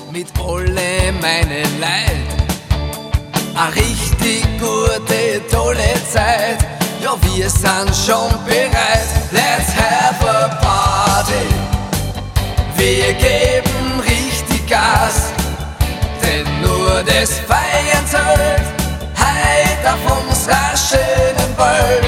mit alle meine Leid. A richtig gute, tolle Zeit, ja wir sind schon bereit. Let's have a party, wir geben richtig Gas, denn nur das Feiern zählt, heute auf unserer schönen Welt.